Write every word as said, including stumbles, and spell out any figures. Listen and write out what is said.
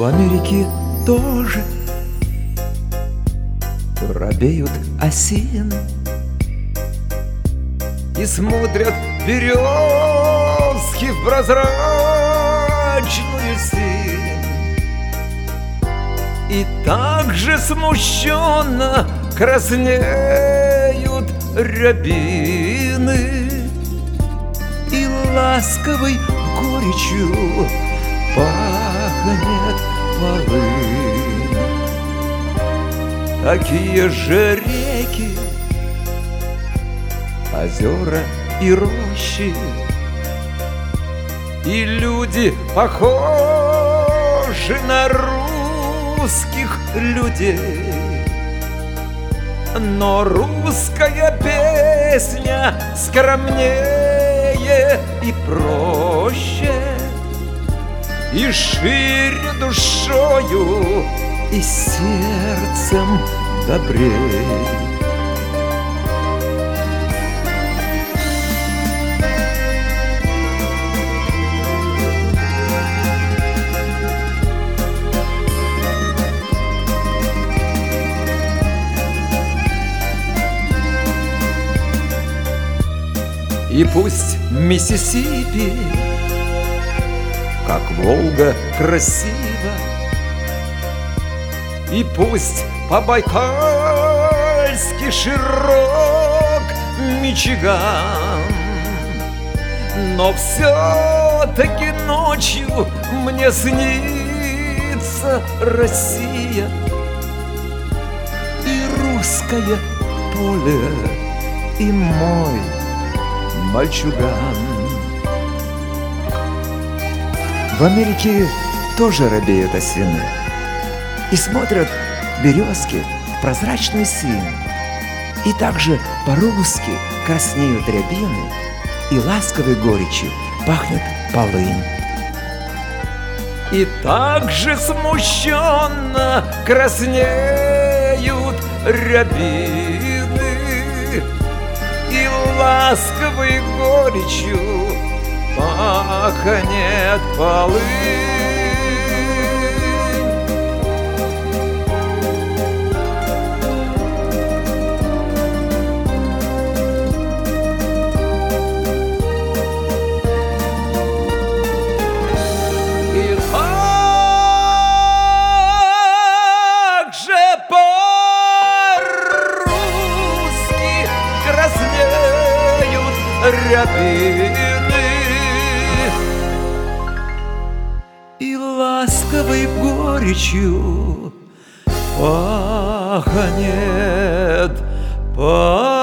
Америке тоже робеют осины и смотрят березки в прозрачную синь. И так же смущенно краснеют рябины, и ласковой горечью пахнет полынь. Такие же реки, озера и рощи, и люди похожи на русских людей. Но русская песня скромнее и проще, и шире душою, и сердцем добрей. И пусть Миссисипи, как Волга, красиво, и пусть по-байкальски широк Мичиган, но все-таки ночью мне снится Россия и русское поле, и мой мальчуган. В Америке тоже робеют осины и смотрят березки в прозрачный синь, и также по-русски краснеют рябины, и ласковой горечью пахнет полынь. И так же смущенно краснеют рябины, и ласковой горечью пахнет полынь. И так же по-русски краснеют рябины, и ласковой горечью пахнет полынь.